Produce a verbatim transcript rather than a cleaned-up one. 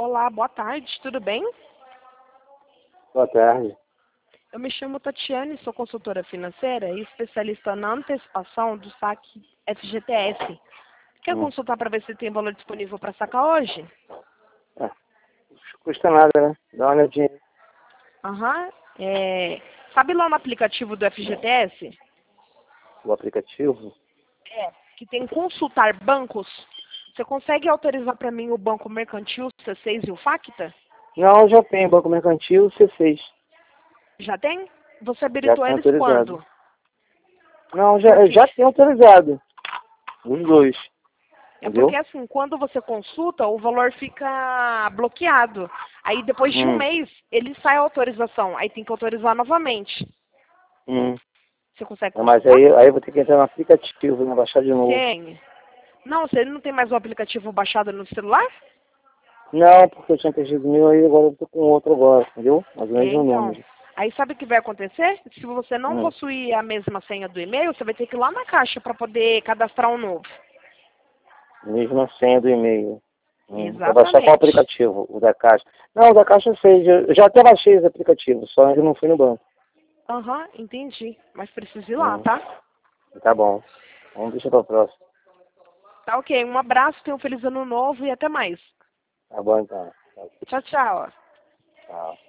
Olá, boa tarde, tudo bem? Boa tarde. Eu me chamo Tatiane, sou consultora financeira e especialista na antecipação do saque F G T S. Quer Hum. consultar para ver se tem valor disponível para sacar hoje? Ah, não custa nada, né? Dá uma olhadinha. Aham. É... Sabe lá no aplicativo do F G T S? O aplicativo? É. Que tem consultar bancos? Você consegue autorizar para mim o Banco Mercantil, C seis e o Facta? Não, já tem. Banco Mercantil, C seis. Já tem? Você Já habilitou tem eles autorizado. quando? Não, já, Porque... já tem autorizado. Os dois. É Entendeu? porque assim, quando você consulta, o valor fica bloqueado. Aí depois de um Hum. mês, ele sai a autorização. Aí tem que autorizar novamente. Hum. Você consegue Não, mas consultar? aí, aí eu vou ter que entrar no aplicativo, né? Baixar de novo. Tem. Não, você não tem mais o aplicativo baixado no celular? Não, porque eu tinha perdido o meu aí, agora eu tô com outro agora, entendeu? Mas o É, mesmo então. número. Aí sabe o que vai acontecer? Se você não Hum. possuir a mesma senha do e-mail, você vai ter que ir lá na caixa para poder cadastrar um novo. Mesma senha do e-mail. Hum. Pra baixar qual Exatamente. aplicativo? O da Caixa. Não, o da Caixa eu sei. Eu já até baixei esse aplicativo, só que não fui no banco. Aham, entendi. Mas precisa ir lá, Hum. tá? Tá bom. Vamos deixar pra próxima. Tá ok. Um abraço, tenha um feliz ano novo e até mais. Tá bom então. Tchau, tchau. Tchau.